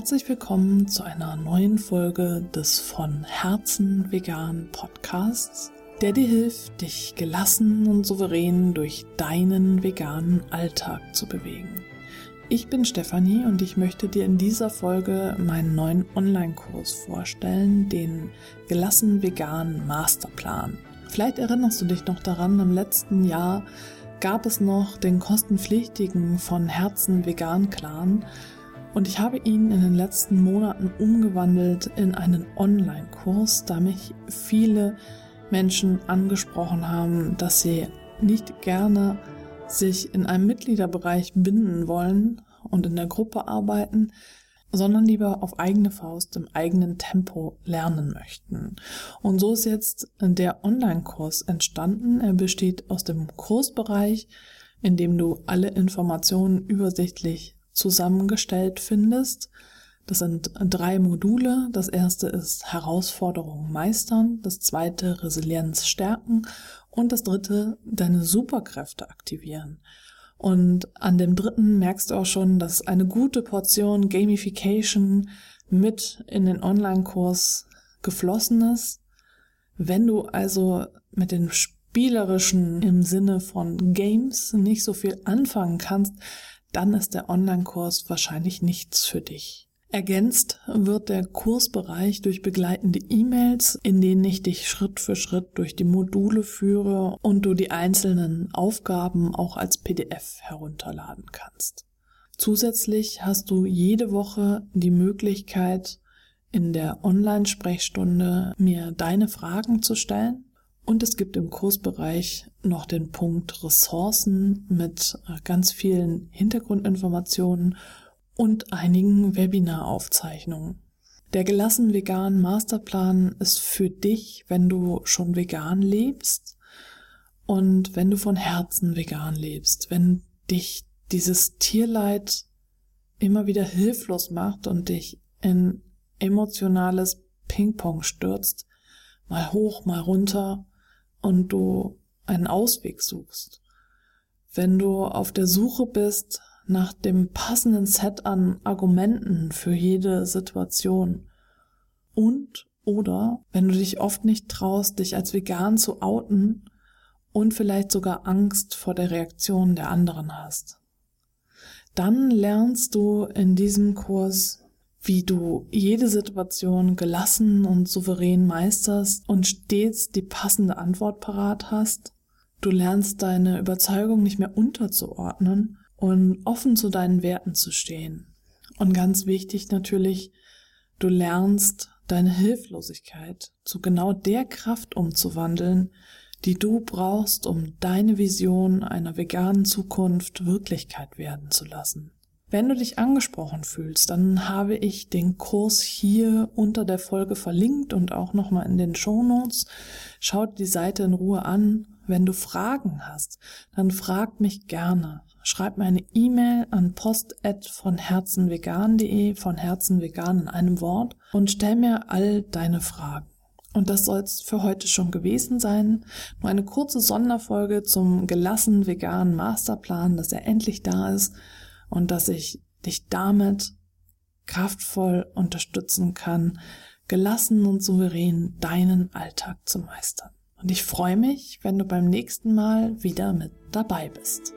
Herzlich willkommen zu einer neuen Folge des von Herzen vegan Podcasts, der dir hilft, dich gelassen und souverän durch deinen veganen Alltag zu bewegen. Ich bin Stefanie und ich möchte dir in dieser Folge meinen neuen Online-Kurs vorstellen, den Gelassen Vegan Masterplan. Vielleicht erinnerst du dich noch daran, im letzten Jahr gab es noch den kostenpflichtigen von Herzen vegan Clan und ich habe ihn in den letzten Monaten umgewandelt in einen Online-Kurs, da mich viele Menschen angesprochen haben, dass sie nicht gerne sich in einem Mitgliederbereich binden wollen und in der Gruppe arbeiten, sondern lieber auf eigene Faust im eigenen Tempo lernen möchten. Und so ist jetzt der Online-Kurs entstanden. Er besteht aus dem Kursbereich, in dem du alle Informationen übersichtlich zusammengestellt findest. Das sind 3 Module. Das erste ist Herausforderungen meistern, das zweite Resilienz stärken und das dritte deine Superkräfte aktivieren. Und an dem dritten merkst du auch schon, dass eine gute Portion Gamification mit in den Online-Kurs geflossen ist. Wenn du also mit den Spielerischen im Sinne von Games nicht so viel anfangen kannst, dann ist der Online-Kurs wahrscheinlich nichts für dich. Ergänzt wird der Kursbereich durch begleitende E-Mails, in denen ich dich Schritt für Schritt durch die Module führe und du die einzelnen Aufgaben auch als PDF herunterladen kannst. Zusätzlich hast du jede Woche die Möglichkeit, in der Online-Sprechstunde mir deine Fragen zu stellen. Und es gibt im Kursbereich noch den Punkt Ressourcen mit ganz vielen Hintergrundinformationen und einigen Webinaraufzeichnungen. Der Gelassen Vegan Masterplan ist für dich, wenn du schon vegan lebst und wenn du von Herzen vegan lebst, wenn dich dieses Tierleid immer wieder hilflos macht und dich in emotionales Ping-Pong stürzt, mal hoch, mal runter, und du einen Ausweg suchst. Wenn du auf der Suche bist nach dem passenden Set an Argumenten für jede Situation und oder wenn du dich oft nicht traust, dich als vegan zu outen und vielleicht sogar Angst vor der Reaktion der anderen hast. Dann lernst du in diesem Kurs, wie du jede Situation gelassen und souverän meisterst und stets die passende Antwort parat hast. Du lernst deine Überzeugung nicht mehr unterzuordnen und offen zu deinen Werten zu stehen. Und ganz wichtig natürlich, du lernst deine Hilflosigkeit zu genau der Kraft umzuwandeln, die du brauchst, um deine Vision einer veganen Zukunft Wirklichkeit werden zu lassen. Wenn du dich angesprochen fühlst, dann habe ich den Kurs hier unter der Folge verlinkt und auch nochmal in den Shownotes. Schau dir die Seite in Ruhe an. Wenn du Fragen hast, dann frag mich gerne. Schreib mir eine E-Mail an post@vonherzenvegan.de, von Herzen vegan in einem Wort, und stell mir all deine Fragen. Und das soll es für heute schon gewesen sein. Nur eine kurze Sonderfolge zum Gelassen Vegan Masterplan, dass er endlich da ist und dass ich dich damit kraftvoll unterstützen kann, gelassen und souverän deinen Alltag zu meistern. Und ich freue mich, wenn du beim nächsten Mal wieder mit dabei bist.